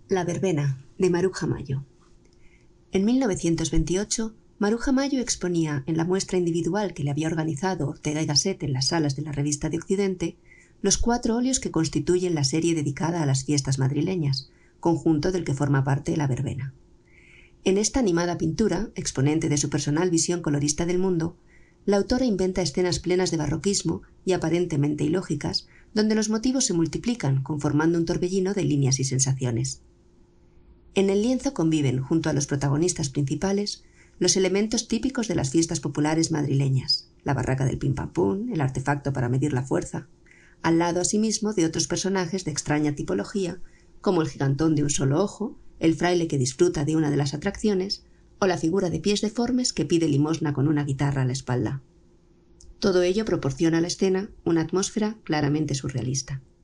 La verbena, de Maruja Mayo. En 1928, Maruja Mayo exponía en la muestra individual que le había organizado Ortega y Gasset en las salas de la Revista de Occidente los 4 óleos que constituyen la serie dedicada a las fiestas madrileñas, conjunto del que forma parte la verbena. En esta animada pintura, exponente de su personal visión colorista del mundo, la autora inventa escenas plenas de barroquismo y aparentemente ilógicas, donde los motivos se multiplican, conformando un torbellino de líneas y sensaciones. En el lienzo conviven, junto a los protagonistas principales, los elementos típicos de las fiestas populares madrileñas, la barraca del pim-pam-pum, el artefacto para medir la fuerza, al lado asimismo de otros personajes de extraña tipología, como el gigantón de un solo ojo, el fraile que disfruta de una de las atracciones, o la figura de pies deformes que pide limosna con una guitarra a la espalda. Todo ello proporciona a la escena una atmósfera claramente surrealista.